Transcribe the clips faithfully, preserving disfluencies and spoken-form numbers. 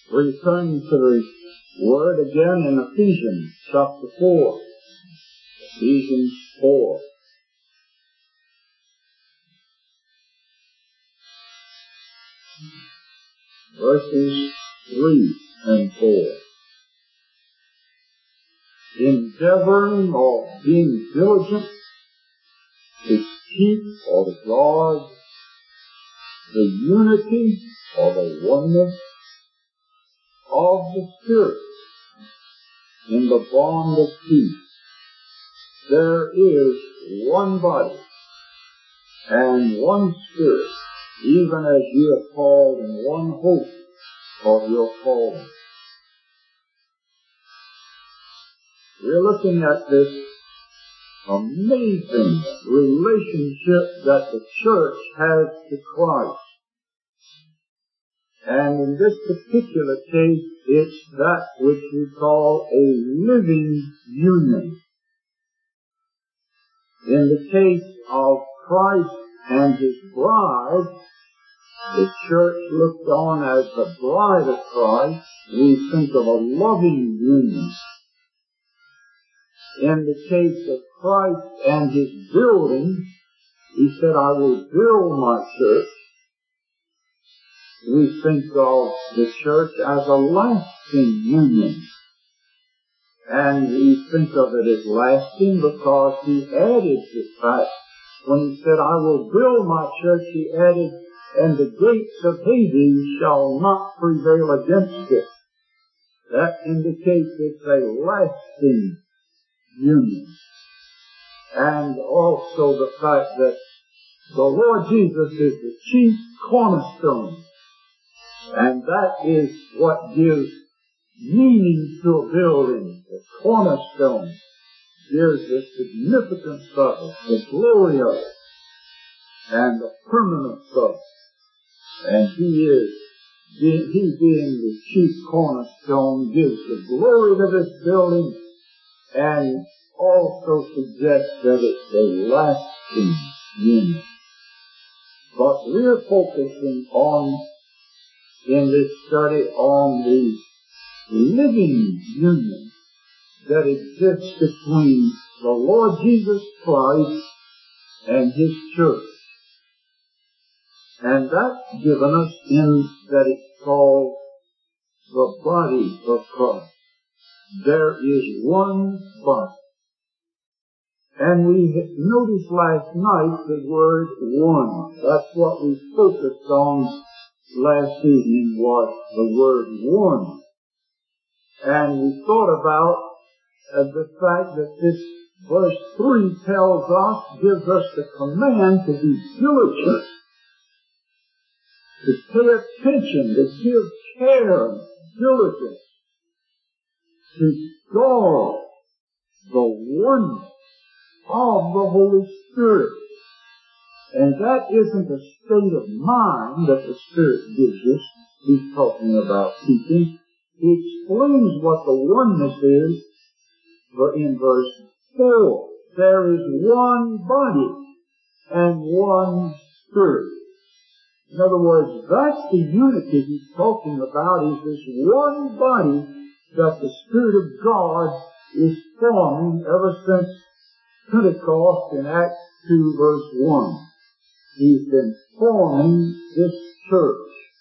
return to the Word again in Ephesians chapter four. Ephesians four. Verses three and four. Endeavoring or being diligent to keep or to guard the unity or the oneness of the Spirit in the bond of peace. There is one body and one Spirit, even as you are called in one hope of your calling. We're looking at this amazing relationship that the church has to Christ. And in this particular case, it's that which we call a living union. In the case of Christ and His bride, the church looked on as the bride of Christ. We think of a loving union. In the case of Christ and His building, He said, I will build my church. We think of the church as a lasting union. And we think of it as lasting because He added the fact, when He said, I will build my church, He added, and the gates of Hades shall not prevail against it. That indicates it's a lasting union. And also the fact that the Lord Jesus is the chief cornerstone. And that is what gives meaning to a building. The cornerstone gives the significance of it, the glory of it, and the permanence of it. And He is, He being the chief cornerstone, gives the glory to this building and also suggests that it's a lasting union. But we're focusing on, in this study, on the living union that exists between the Lord Jesus Christ and His church. And that's given us in that it's called the body of Christ. There is one body. And we noticed last night the word one. That's what we focused on last evening, was the word one. And we thought about uh, the fact that this verse three tells us, gives us the command to be diligent, to pay attention, to give care and diligence, to guard the oneness of the Holy Spirit. And that isn't a state of mind that the Spirit gives us. He's talking about keeping. He explains what the oneness is in verse four. There is one body and one Spirit. In other words, that's the unity he's talking about, is this one body that the Spirit of God is forming ever since Pentecost in Acts two verse one. He's been forming this church.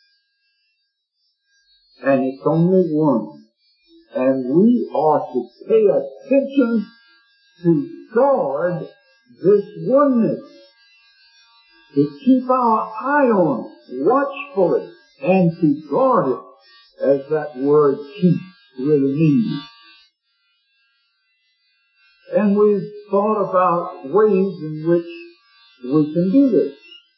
And it's only one. And we are to pay attention to guard this oneness, to keep our eye on it watchfully, and to guard it, as that word keep really means. And we've thought about ways in which we can do this,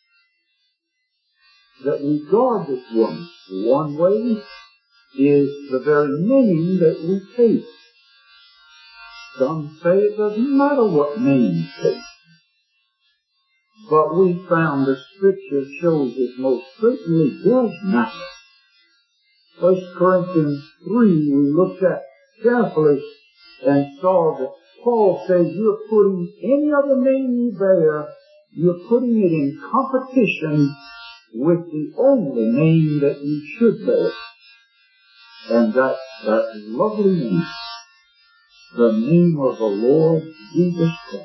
that we guard this oneness. One way is the very name that we take. Some say it doesn't matter what name you take. But we found the Scripture shows it most certainly does matter. First Corinthians three, we looked at carefully and saw that Paul says you're putting any other name you bear, you're putting it in competition with the only name that you should bear. And that, that lovely name, the name of the Lord Jesus Christ.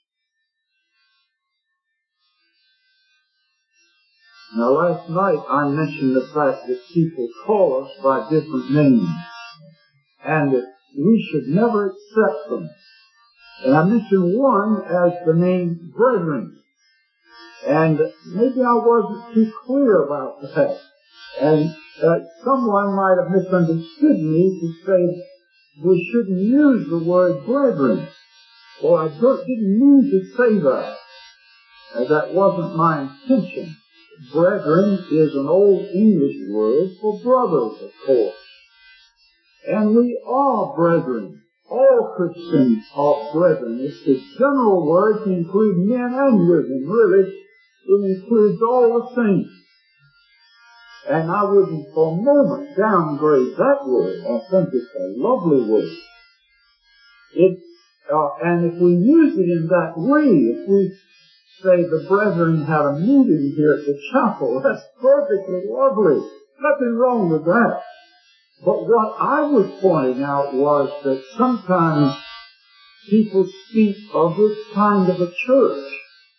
Now last night I mentioned the fact that people call us by different names, and that we should never accept them. And I mentioned one as the name brethren. And maybe I wasn't too clear about that. And uh, someone might have misunderstood me to say we shouldn't use the word brethren. Well, I didn't mean to say that. Uh, that wasn't my intention. Brethren is an old English word for brothers, of course. And we are brethren. All Christians are brethren. It's the general word to include men and women, really. It includes all the saints. And I wouldn't for a moment downgrade that word. I think it's a lovely word. It, uh, and if we use it in that way, if we say the brethren had a meeting here at the chapel, that's perfectly lovely. Nothing wrong with that. But what I was pointing out was that sometimes people speak of this kind of a church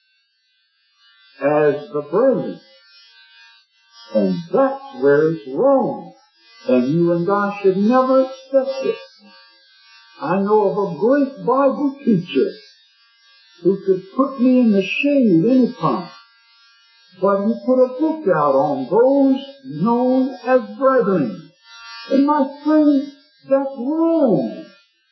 as the brethren. And that's where it's wrong. And you and I should never accept it. I know of a great Bible teacher who could put me in the shade any time. But he put a book out on those known as brethren. And my friend, that's wrong.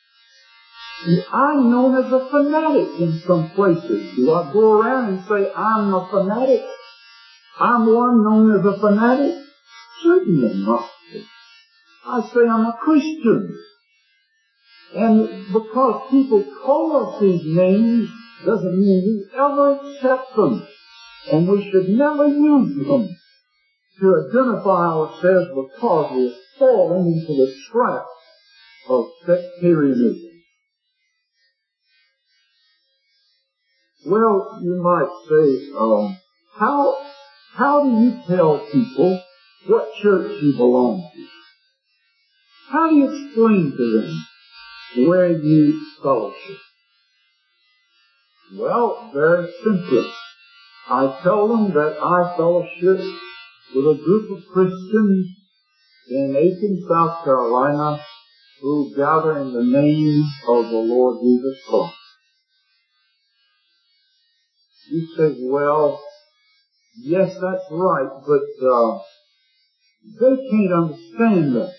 I'm known as a fanatic in some places. Do I go around and say I'm a fanatic? I'm one known as a fanatic? Certainly not. I say I'm a Christian. And because people call us these names doesn't mean we ever accept them. And we should never use them to identify ourselves because we're falling into the trap of sectarianism. Well, you might say, um, how how do you tell people what church you belong to? How do you explain to them where you fellowship? Well, very simply. I tell them that I fellowship with a group of Christians in Aiken, South Carolina, who gather in the name of the Lord Jesus Christ. You say, well, yes, that's right, but uh, they can't understand that.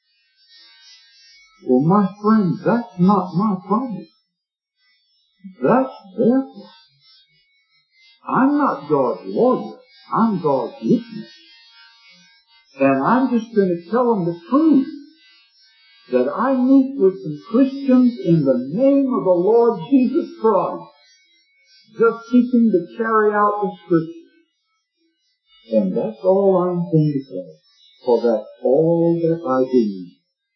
Well, my friend, that's not my problem. That's their problem. I'm not God's lawyer. I'm God's witness. And I'm just going to tell them the truth. That I meet with some Christians in the name of the Lord Jesus Christ, just seeking to carry out the Scripture. And that's all I'm going to say. For that's all that I believe.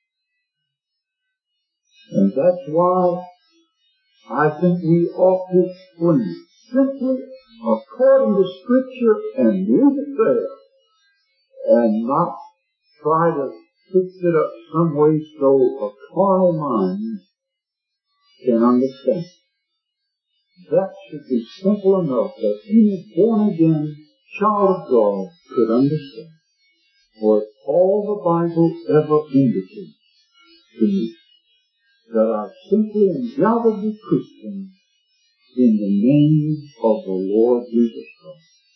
And that's why I think we ought to explain simply according to Scripture and leave it there, and not try to fix it up some way so a carnal mind can understand. That should be simple enough that any born-again child of God could understand. For it's all the Bible ever indicates to me, that I simply am gathered with Christians in the name of the Lord Jesus Christ.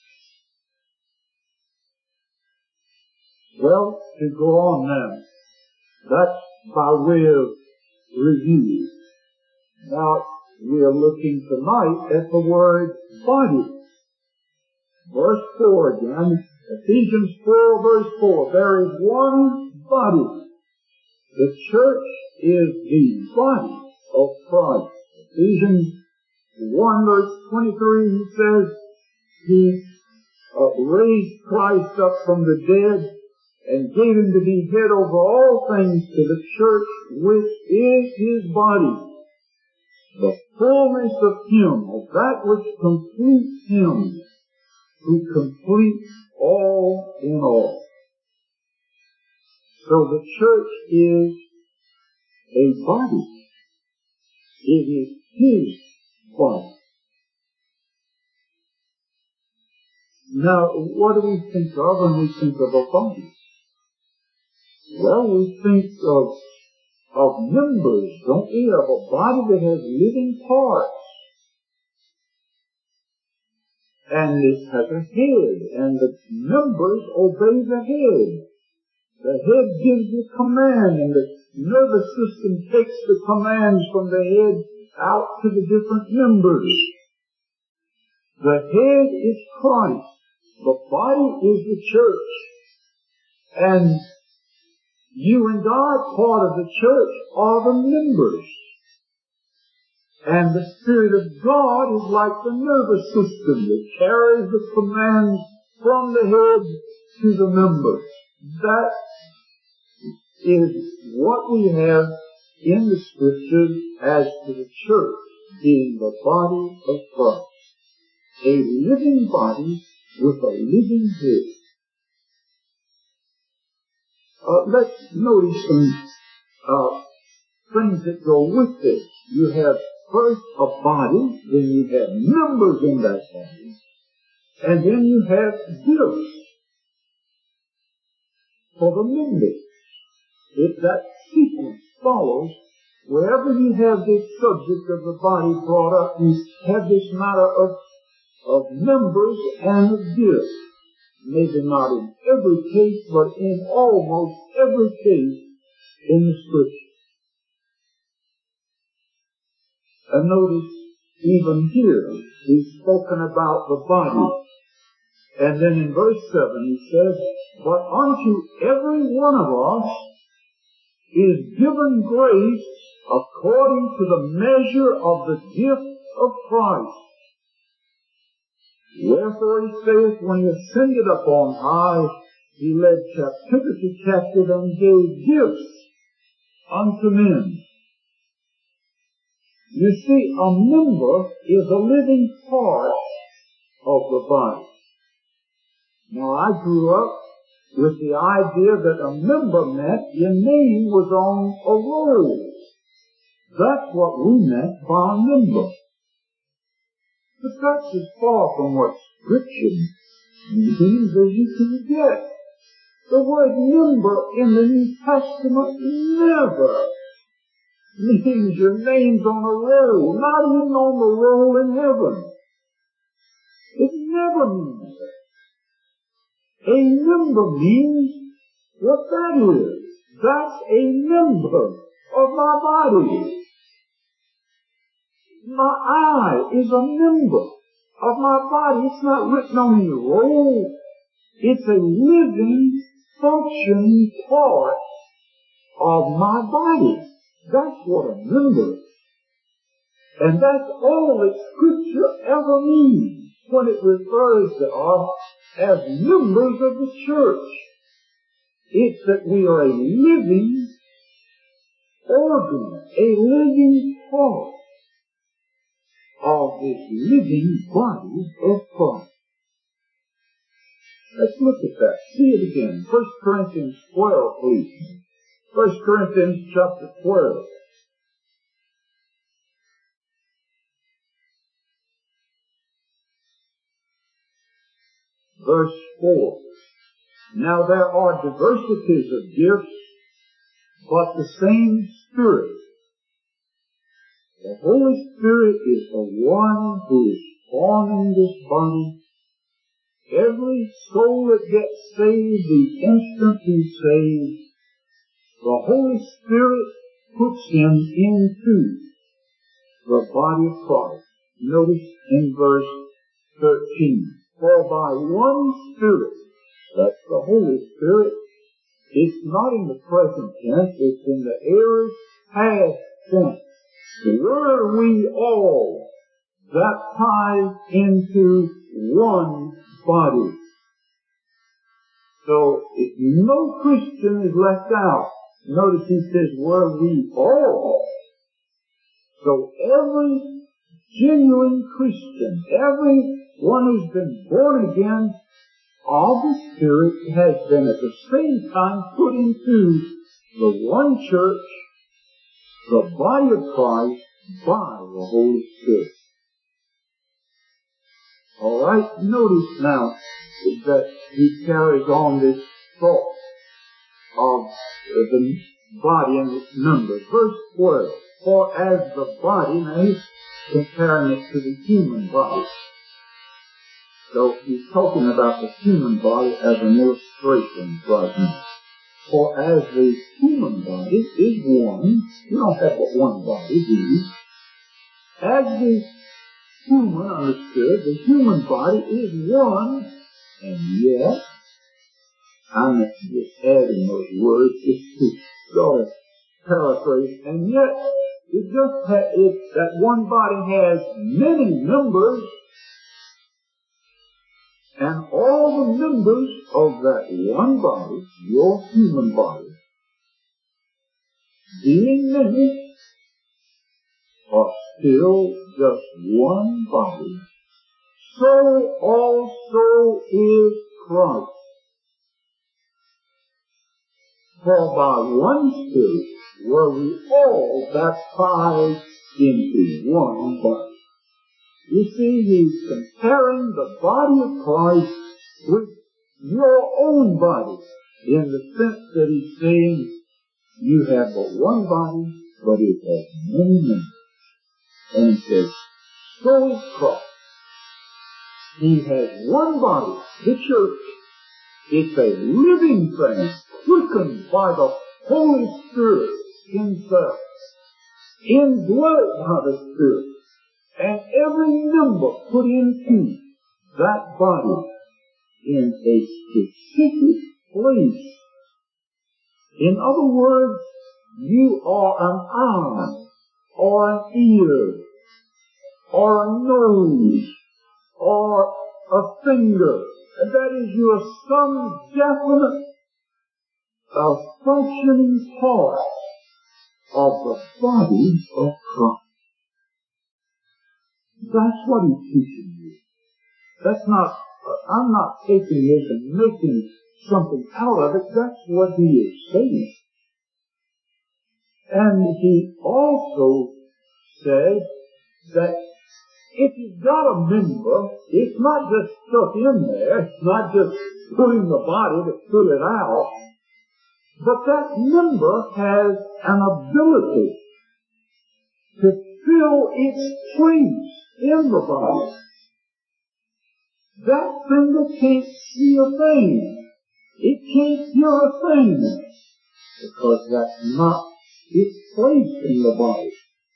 Well, to go on now, that's by way of review. Now, we are looking tonight at the word body. Verse four again, Ephesians four, verse four. There is one body. The church is the body of Christ. Ephesians one, verse twenty-three, he says, He uh, raised Christ up from the dead and gave Him to be head over all things to the church, which is His body. The fullness of Him, of that which completes Him, who completes all in all. So the church is a body. It is His body. Now, what do we think of when we think of a body? Well, we think of, of members, don't we, of a body that has living parts. And it has a head, and the members obey the head. The head gives the command, and the nervous system takes the commands from the head out to the different members. The head is Christ. The body is the church. And you and I, part of the church, are the members. And the Spirit of God is like the nervous system that carries the commands from the head to the members. That is what we have in the Scriptures as to the church being the body of Christ. A living body with a living head. Uh, let's notice some uh, things that go with this. You have first a body, then you have members in that body, and then you have gifts for the members. If that sequence follows, wherever you have this subject of the body brought up, you have this matter of, of members and of gifts. Maybe not in every case, but in almost every case in the Scripture. And notice, even here, he's spoken about the body. And then in verse seven he says, but unto every one of us is given grace according to the measure of the gift of Christ. Wherefore he saith, when he ascended up on high, he led captivity captive and gave gifts unto men. You see, a member is a living part of the body. Now, I grew up with the idea that a member meant your name was on a roll. That's what we meant by a member. But that's as far from what Scripture means as you can get. The word member in the New Testament never means your name's on a roll, not even on the roll in heaven. It never means that. A member means what that is. That's a member of my body. My eye is a member of my body. It's not written on the roll. It's a living, functioning part of my body. That's what a member is. And that's all that Scripture ever means when it refers to us as members of the church. It's that we are a living organ, a living part of this living body of Christ. Let's look at that. See it again. First Corinthians twelve, please. First Corinthians chapter twelve. Verse four. Now there are diversities of gifts, but the same Spirit. The Holy Spirit is the one who is forming this body. Every soul that gets saved, the instant he's saved, the Holy Spirit puts him into the body of Christ. Notice in verse thirteen. For by one Spirit, that's the Holy Spirit, it's not in the present tense, it's in the aorist past tense. Were we all baptized into one body? So, if no Christian is left out, notice he says, were we all. So every genuine Christian, every one who's been born again, of the Spirit has been at the same time put into the one church, the body of Christ, by the Holy Spirit. All right, notice now that he carries on this thought of the body and its members. Verse twelve, for as the body, now he's comparing it to the human body. So he's talking about the human body as an illustration right now. For as the human body is one, you don't have but one body, do you? As the human, understood, the human body is one, and yet, I'm just adding those words just to sort of paraphrase, and yet, it just ha- it, that one body has many members, and all the members of that one body, your human body, being many, are still just one body, so also is Christ. For by one Spirit were we all baptized into one body. You see, he's comparing the body of Christ with your own body, in the sense that he's saying, you have but one body, but it has many members. And he says, so is Christ. He has one body, the church. It's a living thing, quickened by the Holy Spirit himself, indwelt by the Spirit, and every member put into that body in a specific place. In other words, you are an eye, or an ear, or a nose, or a finger. And that is, you are some definite uh, functioning part of the body of Christ. That's what he's teaching you. That's not, uh, I'm not taking this and making something out of it. That's what he is saying. And he also said that if you've got a member, it's not just stuck in there, it's not just put in the body to fill it out, but that member has an ability to fill its place in the body. That finger can't see a thing. It can't hear a thing, because that's not its place in the body.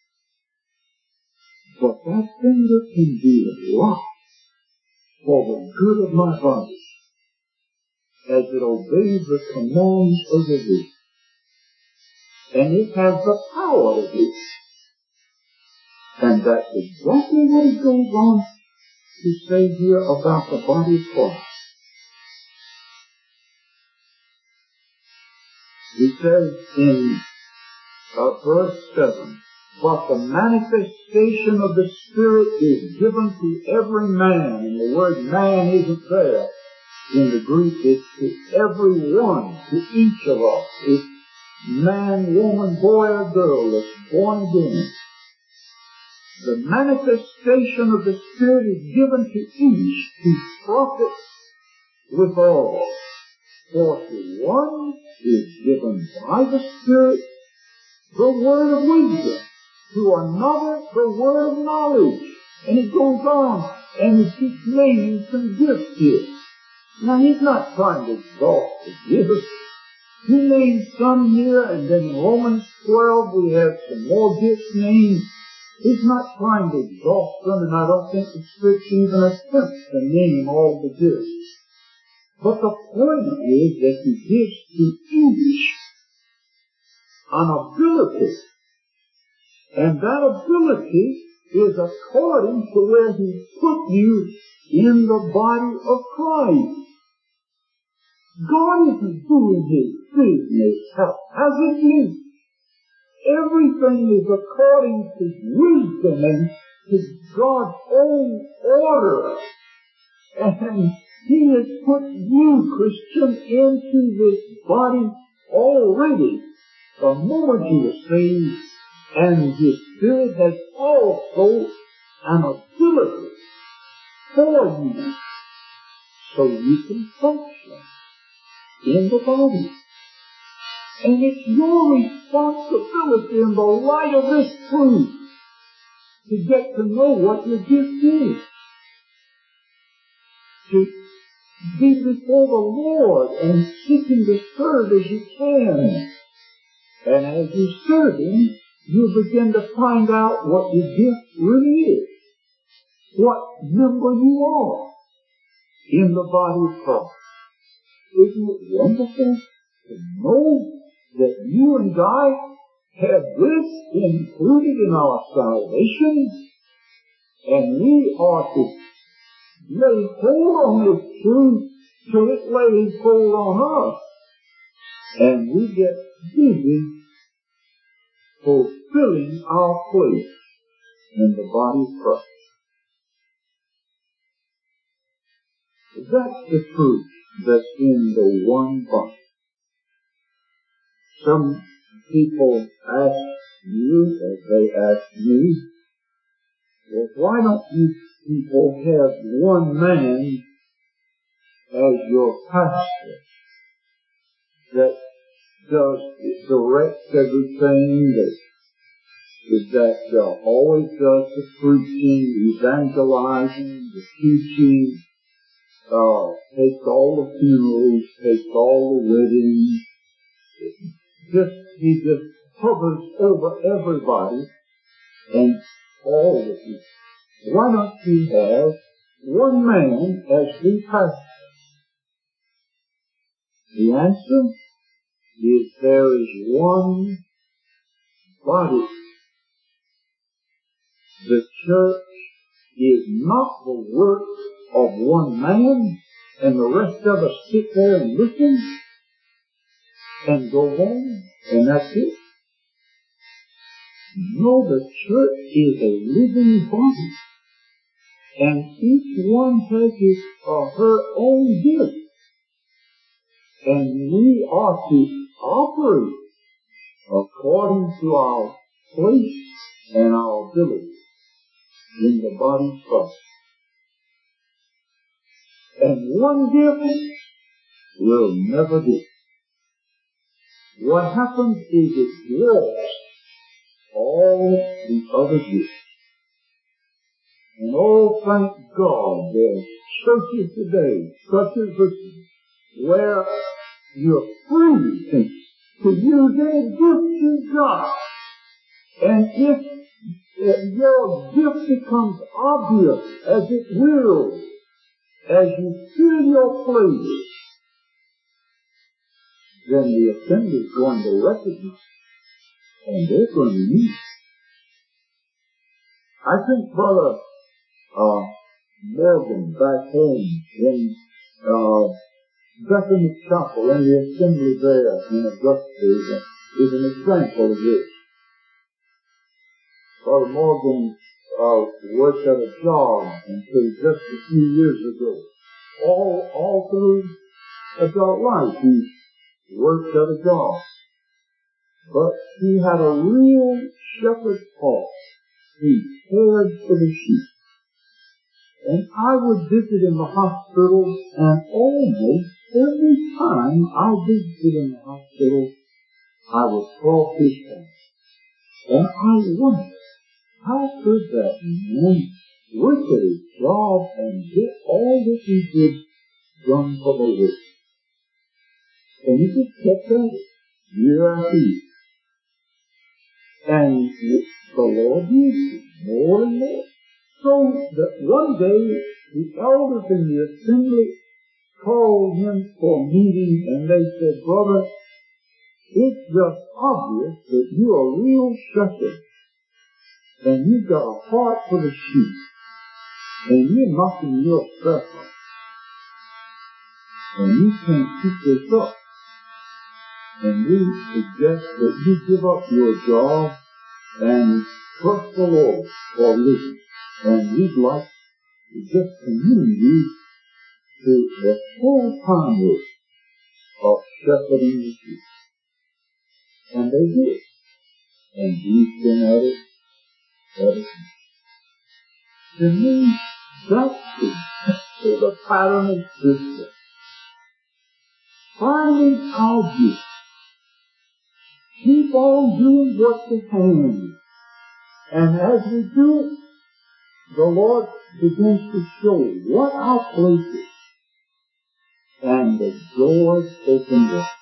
But that finger can do a lot for the good of my body as it obeys the commands of the word. And it has the power to do. And that's exactly what he goes on to say here about the body of Christ. He says in uh, verse seven, but the manifestation of the Spirit is given to every man. And the word man isn't there. In the Greek, it's to every one, to each of us. It's man, woman, boy, or girl that's born again. The manifestation of the Spirit is given to each to profit withal. For to one is given by the Spirit the word of wisdom, to another the word of knowledge. And it goes on, and he keeps naming some gifts here. Now, he's not trying to exhaust the gifts. He names some here, and then in Romans twelve we have some more gifts named. He's not trying to exhaust them, and I don't think the Scripture even attempts to name all the gifts. But the point is that he gives to each an ability, and that ability is according to where he put you in the body of Christ. God isn't doing his business haphazardly. Everything is according to wisdom and to God's own order. And He has put you, Christian, into this body already the moment you were saved, and His Spirit has also an ability for you so you can function in the body. And it's your responsibility in the light of this truth to get to know what your gift is. To be before the Lord and seeking to serve as you can. And as you serve Him, you begin to find out what your gift really is. What member you are in the body of Christ. Isn't it wonderful to know that you and I have this included in our salvation, and we are to lay hold on this truth till it lays hold on us, and we get busy fulfilling our place in the body of Christ. That's the truth that's in the one body. Some people ask you, as they ask me, well, why don't you people have one man as your pastor that does, directs everything, that, that uh, always does the preaching, evangelizing, the teaching, uh, takes all the funerals, takes all the weddings, just, he just hovers over everybody and all the people. Why don't you have one man as the pastor? The answer is there is one body. The church is not the work of one man and the rest of us sit there and listen and go on and that's it. No, the church is a living body. And each one has his or her own gift. And we are to operate according to our place and our ability in the body of Christ. And one gift will never do. What happens is it dwarfs all the other gifts. And oh, thank God, there's churches today, such as this, where you're free to use any gift you've got. And if, if your gift becomes obvious, as it will, as you fill your place, then the assembly is going to recognize, and they're going to use. I think Brother uh, Morgan back home in uh, Bethany Chapel in the assembly there in Augusta is, is an example of this. Brother Morgan uh, worked at a job until just a few years ago. All, all through adult life, he worked at a job. But he had a real shepherd's heart. He cared for the sheep. And I would visit in the hospital, and almost every time I visited in the hospital, I would call his heart. And I wondered, how could that man work at his job and get all that he did done for the Lord? And he just kept at it, year after year. And the Lord used him more and more. So that one day, the elders in the assembly called him for a meeting, and they said, brother, it's just obvious that you're a real shepherd, and you've got a heart for the sheep, and you're knocking yourself up, and you can't keep this up. And we suggest that you give up your job and trust the Lord for living. And we'd like to just commend you to the full-time work of shepherding the sheep. And they did. And he's been at it ever since. To me, that is the pattern of Scripture. Finding our gift. Keep on doing what you can. And as we do it, the Lord begins to show what our place is. And the doors open up.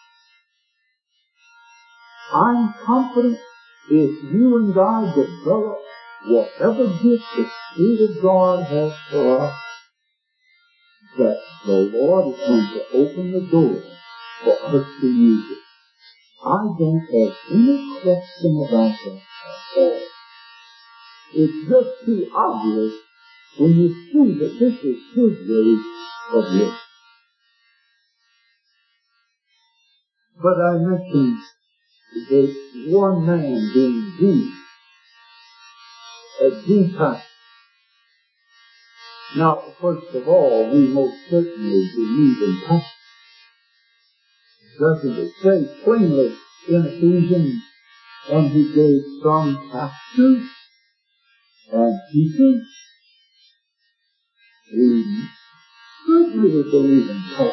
I'm confident if you and I develop whatever gift the Spirit of God has for us, that the Lord is going to open the door for us to use it. I don't have any question about that at all. It's just too obvious when you see that this is His way of living. But I mentioned that one man being Jesus, a Jesus. Now, first of all, we most certainly believe in pastor. Doesn't it say plainly in Ephesians, and He gave some pastors and teachers? We certainly believe in pastor.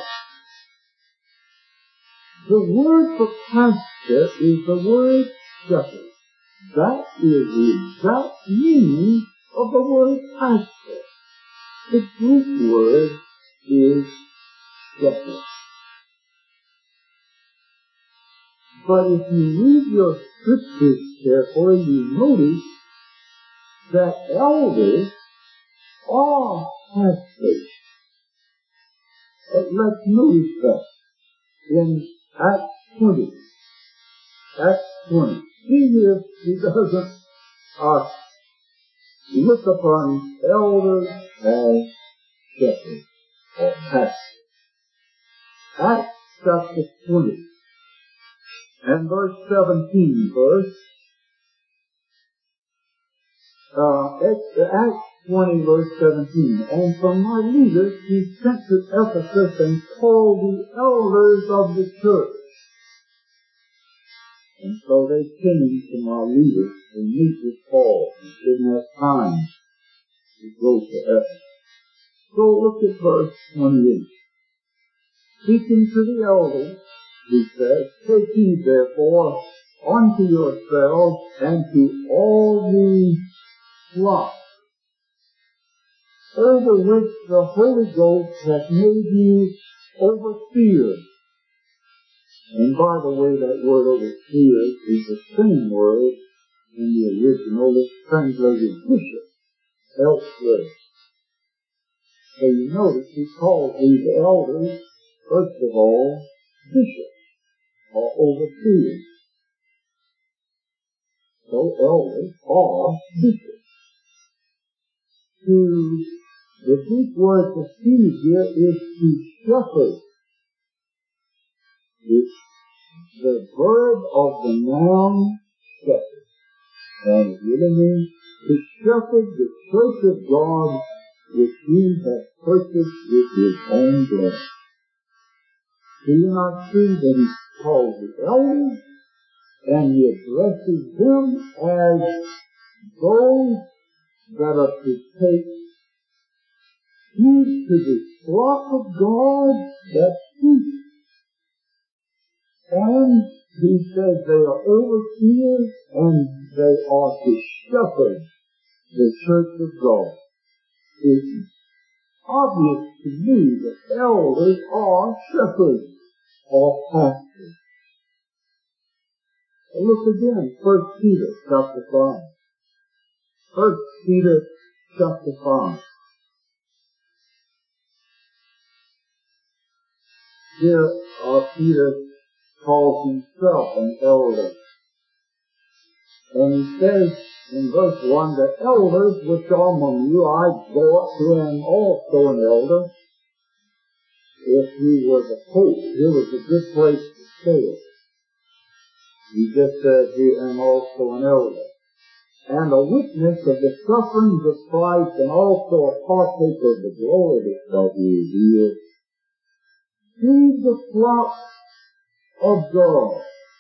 The word for pastor is the word shepherd. That is the exact meaning of the word pastor. The Greek word is shepherd. But if you read your scriptures carefully, you notice that elders are pastors. But let's notice that in Acts twenty. Acts twenty. See here, he doesn't uh, look upon elders as shepherds or pastors. Acts chapter twenty and verse seventeen, verse. Uh, Acts twenty, verse seventeen. And from my leaders he sent to Ephesus and called the elders of the church. And so they came to my leaders to meet with Paul. He didn't have time to go to Ephesus. So look at verse twenty-eight. Speaking to the elders, he says, take heed therefore unto yourselves and to all the flock, over which the Holy Ghost hath made you overseers. And by the way, that word overseers is the same word in the original that's translated bishop elsewhere. So you notice he calls these elders, first of all, bishops or overseers. So elders are bishops. To the Greek word for seed here is to shepherd. It's the verb of the noun shepherd. And it really means to shepherd the church of God which He has purchased with His own blood. Do you not see that He calls the elders and He addresses them as those that are to take heed to the flock of God that sheep. And he says they are overseers and they are to shepherd the church of God. It's obvious to me that elders are shepherds or pastors. Look again, First Peter chapter five. First Peter chapter five. Here uh, Peter calls himself an elder. And he says in verse one, the elders which are among you, I go up to am also an elder. If he was a pope, here was a good place to say it. He just said, here am also an elder. And a witness of the sufferings of Christ, and also a partaker of the glory that shall be revealed feed the flock of God,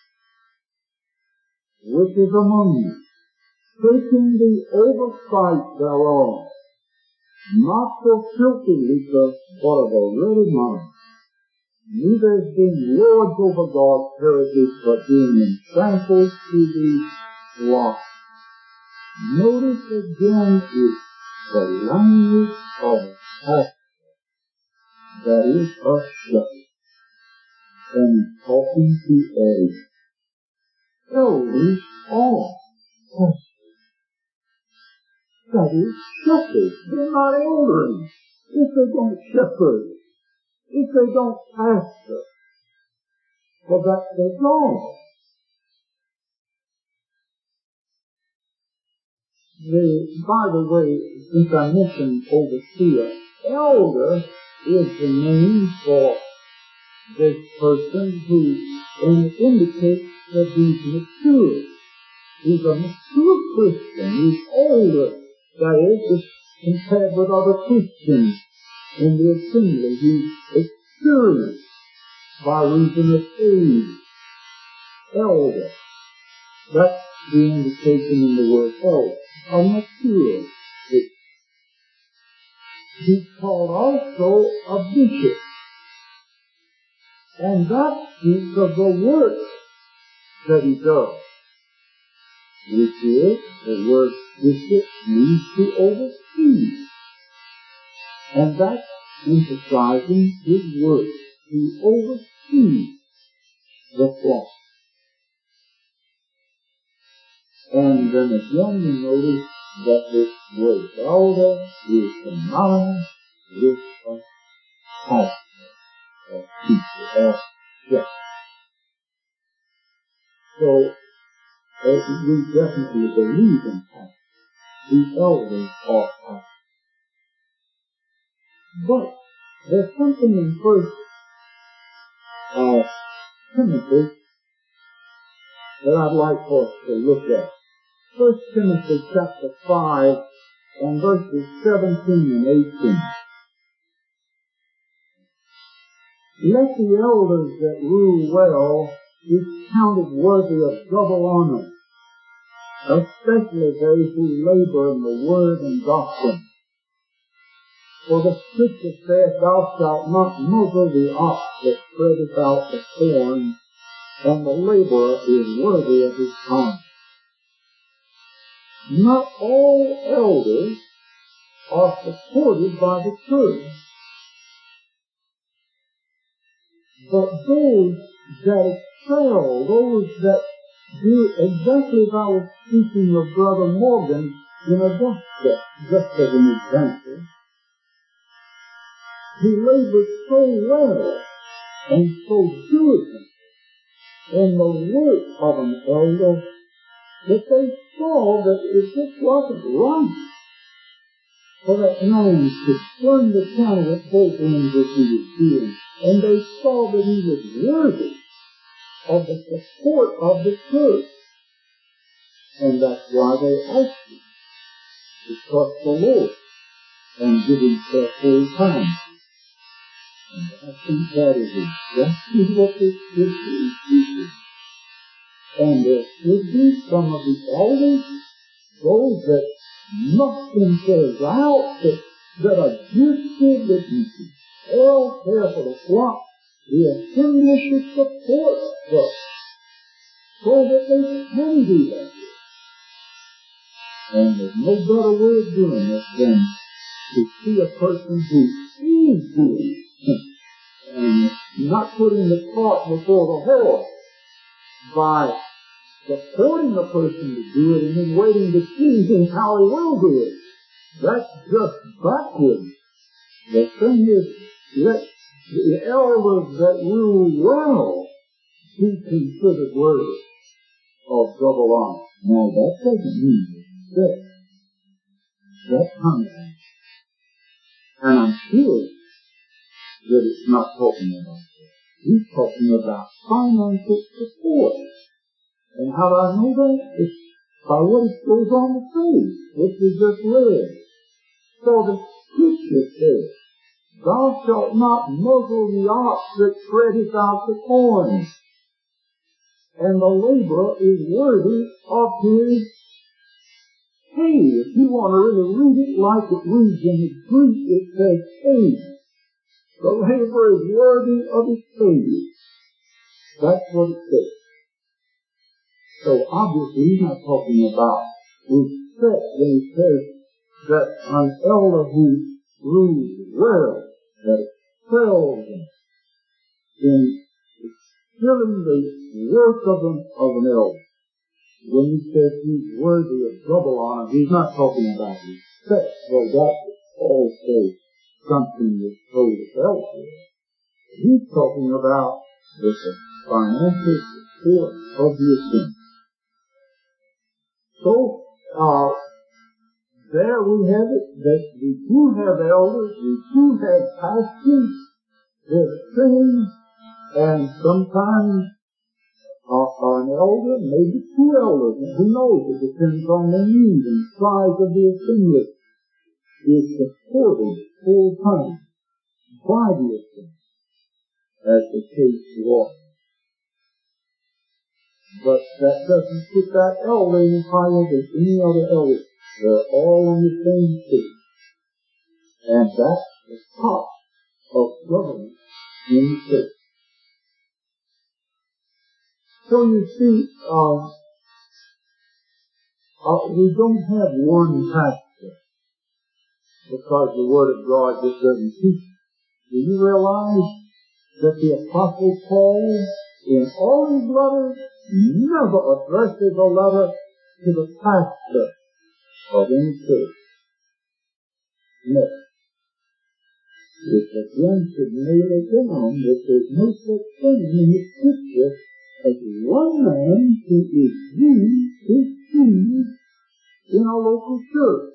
which is among you, taking the oversight thereof, not for filthy lucre, but of a ready mind, neither as being lords over God's heritage, but being examples to the flock. Notice again it's the language of a pastor that is a shepherd, and talking to a elders of pastors. That is shepherds. They're not elders if they don't shepherd, if they don't pastor, for that's their job. The, by the way, since I mentioned overseer, elder is the name for this person who and it indicates that he's mature. He's a mature Christian. He's older. That is, compared with other Christians in the assembly. He's experienced by reason of age. Elder. That's the indication in the word elder. A mature Christian. He's called also a bishop. And that speaks of the work that he does, which is, the word bishop means to oversee. And that's emphasizing his work, to oversee the flock. And then again you notice that this word elder is synonymous with a pastor, a teacher, a shepherd. So, uh, we definitely believe in pastors. The elders are pastors. But there's something in First uh, Timothy that I'd like for us to look at. First Timothy chapter five and verses seventeen and eighteen. Let the elders that rule well be counted worthy of double honor, especially they who labor in the word and doctrine. For the Scripture saith, Thou shalt not muzzle the ox that treadeth out the corn, and the laborer is worthy of his honor. Not all elders are supported by the church, but those that excel, those that do exactly as I was speaking of Brother Morgan in Augusta, just as an example. He labored so well and so diligent in the work of an elder that they saw that it just wasn't right for that man to turn the channel at both ends as he was doing. And they saw that he was worthy of the support of the church. And that's why they asked him to trust the Lord and give himself full time. And I think that is exactly what this scripture is teaching. And there should be some of the elders, those that knock themselves out, that, that are gifted, that you can all care for the flock. The assembly should support them so that they can do that. And there's no better way of doing it than to see a person who is doing it and not putting the cart before the horse by supporting a person to do it and then waiting to see how he will do it. That's just backwards. The thing is, let the elders that rule well be considered worthy of double honor. Now, that doesn't mean that that kind of thing. And I'm sure that it's not talking about that. He's talking about financial support. And how do I know that? It's by what it goes on the page, which we just read. So the scripture says Thou shalt not muzzle the ox that treadeth out the corn. And the laborer is worthy of his pay. If you want to really read it like it reads in the Greek, it says pay. The laborer is worthy of his pay. That's what it says. So obviously he's not talking about respect when he says that an elder who rules well, that excels in fulfilling the work of an, of an elder. When he says he's worthy of double honor, he's not talking about respect, though that's also something that's told us elsewhere. He's talking about the financial support of the assembly. So, uh, there we have it, that we do have elders, we do have pastors, there's things, and sometimes uh, an elder, maybe two elders, and who knows, it depends on the need and size of the assembly, is supported full time by the assembly, as the case was. But that doesn't put that elder any higher than any other elder. They're all on the same stage. And that's the top of government in the church. So you see, uh, uh, we don't have one pastor because the Word of God just doesn't teach. Do you realize that the Apostle Paul, in all his letters, never addresses a letter to the pastor of any church? No. It again should nail it down that there's no such thing in the Scripture as one man who is the his king in a local church.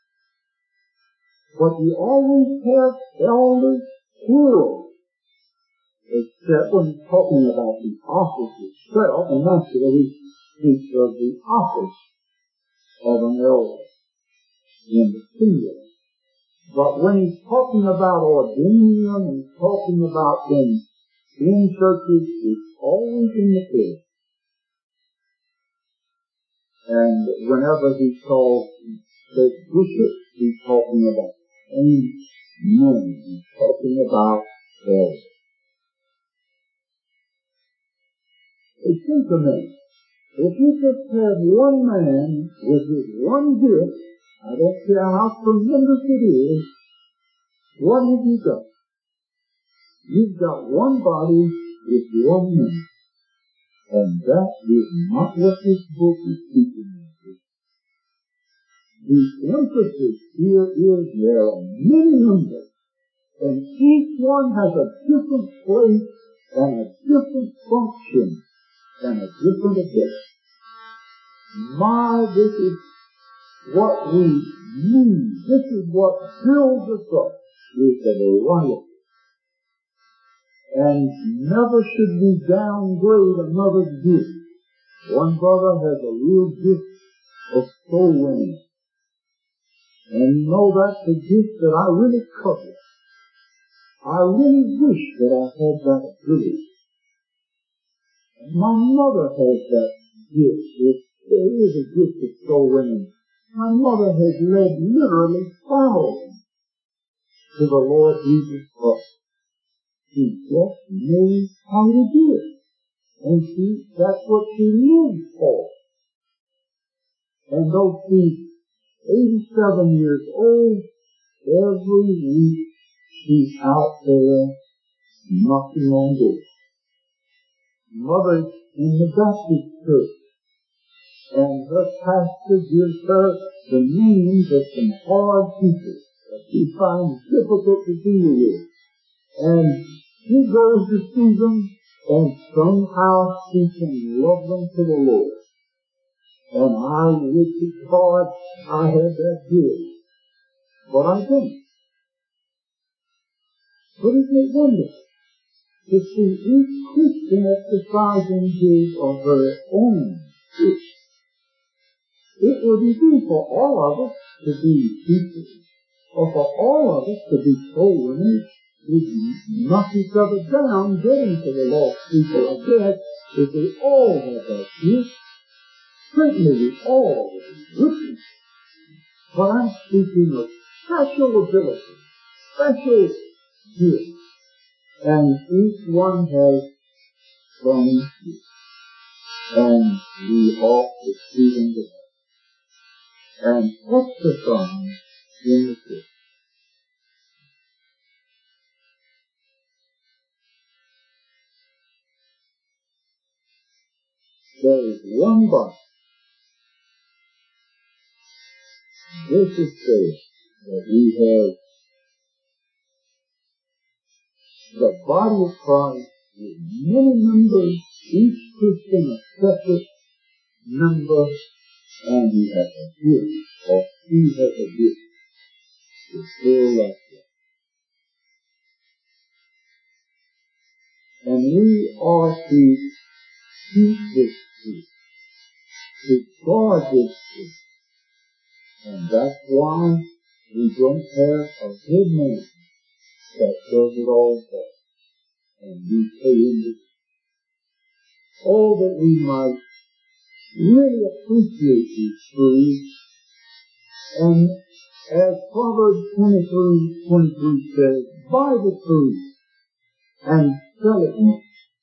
But you always have elders plural, except when he's talking about the office itself, and naturally he speaks of the office of an elder in the singular. But when he's talking about ordaining them and talking about them in churches, it's always in the plural. And whenever he calls, says bishop, he's talking about men. He's talking about elders. Think a minute. If you just have one man with his one gift, I don't care how tremendous it is, what have you got? You've got one body with one man. And that is not what this book is teaching us. The emphasis here is there are many members, and each one has a different place and a different function and a different effect. My, this is what we need. This is what builds us up, is the variety. And never should we downgrade another's gift. One brother has a real gift of soul winning. And you know that's the gift that I really covet. I really wish that I had that ability. And my mother has that gift. If there is a gift of soul winning, my mother has led literally thousands to the Lord Jesus Christ. She just knows how to do it. And she, that's what she lives for. And though she's eighty-seven years old, every week she's out there knocking on doors. Mother's in the Baptist church, and her pastor gives her the names of some hard people that she finds difficult to deal with. And she goes to see them, and somehow she can love them to the Lord. And I wish to God I had that gift. But I don't. But isn't it wonderful to see each Christian exercising his or her own gift? It would be good for all of us to be teachers, or for all of us to be soul winners, we knock each other down getting to the lost people of death if we all have that gift. Certainly we all will be witnesses. But I'm speaking of special ability, special gifts, and each one has some gift. And we ought to see them together and exercise in the gift. There is one body. This is said that we have the body of Christ with many members, each Christian a separate member, and he has a gift, or he has a gift to fill that gift. And we are to keep this gift, to guard this gift. And that's why we don't have a good man that does it all for us. And we pay him this. Oh, that we might really appreciate these truths. And as Proverbs twenty-three twenty-three says, buy the truth and sell it not.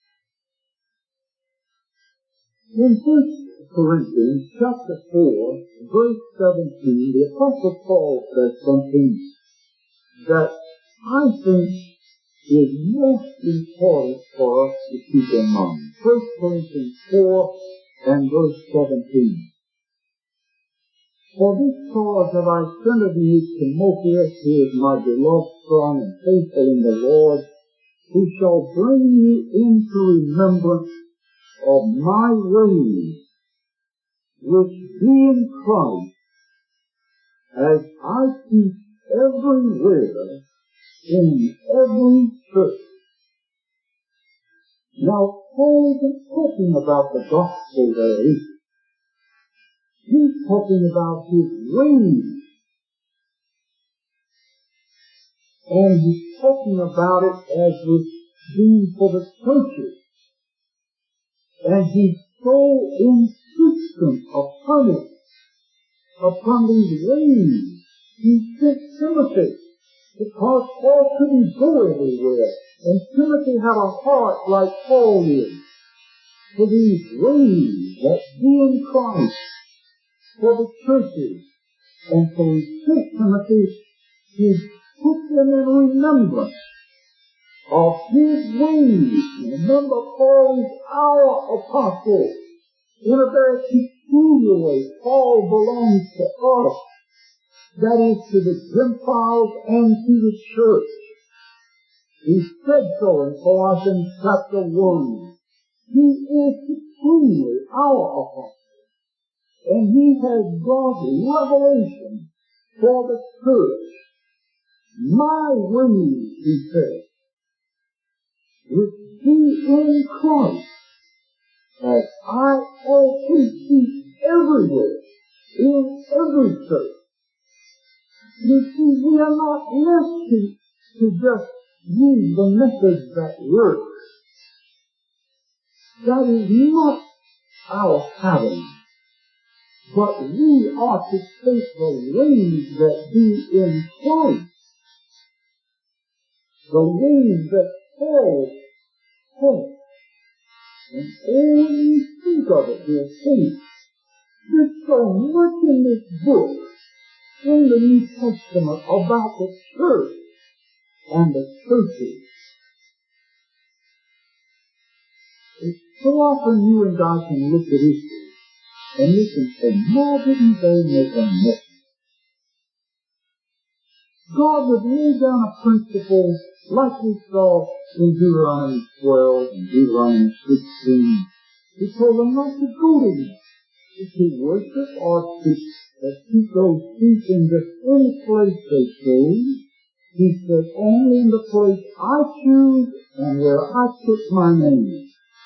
In First Corinthians chapter four, verse seventeen, the Apostle Paul says something that I think is most important for us to keep in mind. First Corinthians four and verse seventeen. For this cause have I sent unto you Timotheus, who is my beloved son and faithful in the Lord, who shall bring you into remembrance of my ways, which be in Christ, as I teach everywhere in every church. Now, Paul isn't talking about the gospel there, is he? He's talking about his ways. And he's talking about it as was being for the churches. And he's so insistent upon it, upon these ways. He sent Timothy, because Paul couldn't go everywhere. And Timothy had a heart like Paul is, for these ways that be in Christ, for the churches. And so he sent Timothy to put them in remembrance of his ways. Remember, Paul is our apostle. In a very peculiar way, Paul belongs to us. That is, to the Gentiles and to the church. He said so in Colossians chapter one. He is supremely our apostle. And he has God's revelation for the church. My ways, he said, which be in Christ, as I also teach everywhere, in every church. You see, we are not left to, to just use the methods that work. That is not our pattern. But we are to take the ways that be in Christ. The ways that Paul taught. And all you think of it, dear saints, there's so much in this book, in the New Testament, about the church and the churches. It's so often you and I can look at history and you can say, why didn't they make a mess? God would lay down a principle like we saw in Deuteronomy twelve and Deuteronomy sixteen. He told them not to go to them, to worship or to uh, keep those feet in just any place they chose. He said, only in the place I choose and where I put my name.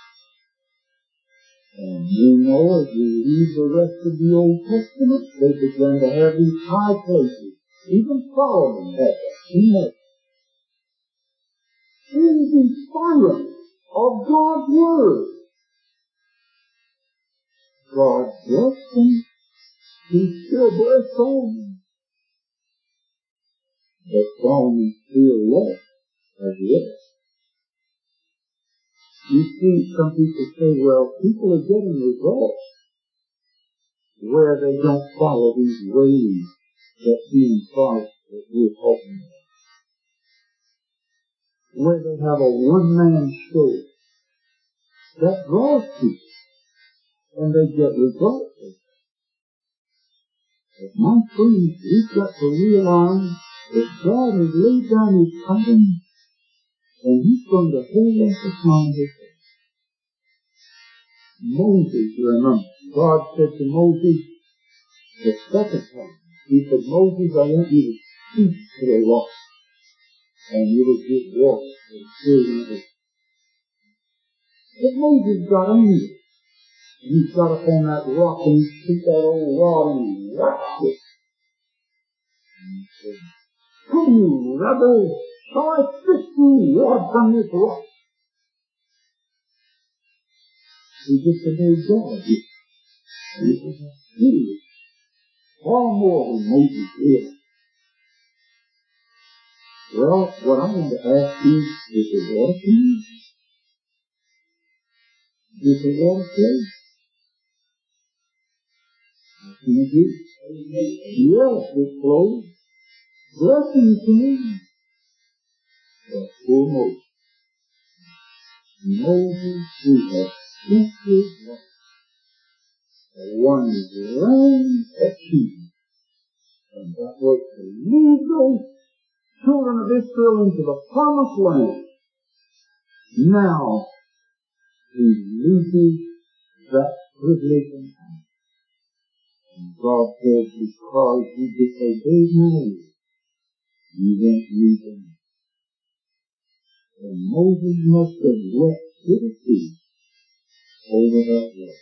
And you know, as you read the rest of the Old Testament, they began to have these high places Even Solomon had that. He had in defiance of God's Word. God blessed him. He still blessed Solomon. But Solomon still lost as yet. You see, some people say, well, people are getting results where they don't follow these ways that he and Christ that we're talking about. Where they have a one-man show that draws people, and they get results. But my friends, we've got to realize that God has laid down His covenant, and He's going to hold us accountable. Moses, you remember, God said to Moses the second time, He said, Moses, I want you to speak to the rock, and you will get water and fill it. But Moses got angry. He got up on that rock and he took that old rod and he whacked it. And he said, come you rebel, shall I fix you water from this rock? He disobeyed God. He was a idiot. Far more than Moses did. Well, what I want to ask you, is the water clean? Is the water clean? What can it do? Yes, it flows. Blessing came. But poor Moses. Moses, who had spent his life, the one who reigned at king, and that was to lead those children of Israel into the promised land. Now, he loses that privilege and power. And God says, because you disobeyed my word, you won't lead them. And Moses must have wept bitterly over that word.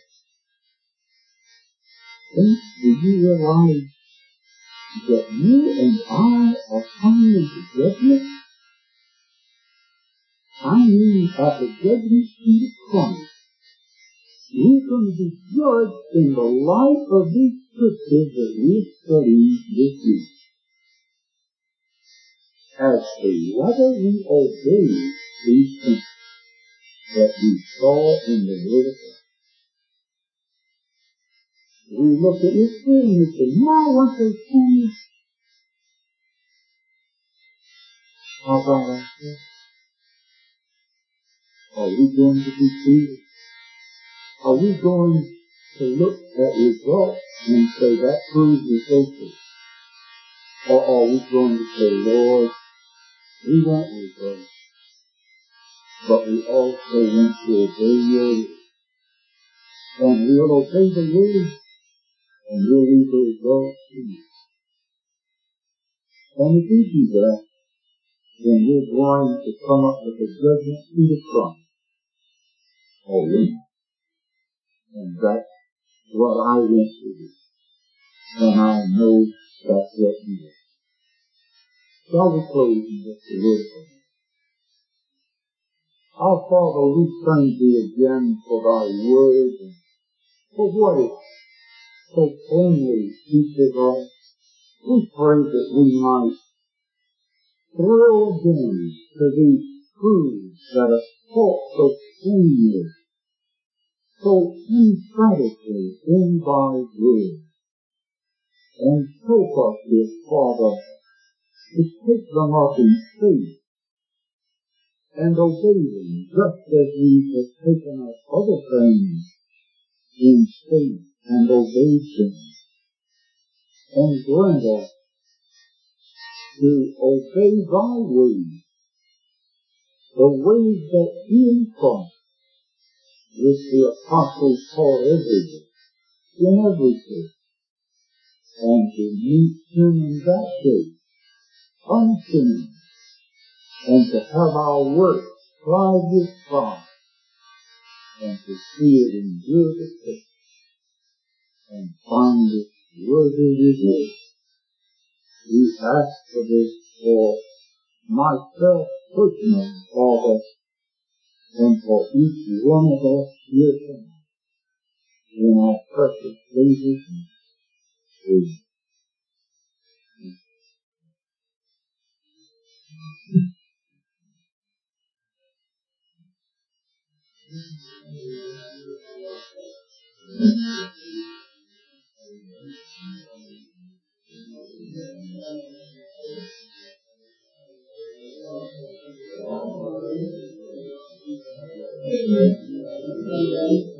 Think, do you realize that you and I are coming into judgment? I mean, at the judgment seat of Christ, we're going to be judged in the light of these scriptures that we're studying this week. As to whether we obey these things that we saw in the Word of God. We look at this thing and we say, now what they say, how about ourselves? Are we going to be treated? Are we going to look at results and say that proves it's okay? Or are we going to say, Lord, we want results, but we also want to obey your word. And we'll obey the word, and we'll leave the results to you. And if we do that, then we're going to come up with a judgment seat of Christ. Oh, yeah. And that's what I want to do. And I know that's what you do. Shall we close in just a little bit? Our Father, we thank Thee again for Thy word and for what it so plainly teaches us. We pray that we might thrill again to these truths that are taught so plainly, so emphatically in Thy word. And help us, dear Father, to take them up in faith and obey them, just as we have taken up other things in faith and obeyed them. And grant us to obey Thy ways, the ways that He in Christ, which the apostles taught everywhere, in every case, and to meet Him in that day, unseen, and to have our work tried with fire, and to see it endure the test, and find it worthy reward. We ask for this for myself personally, Father, and for each one of us here tonight. In our precious Savior's name. Amen.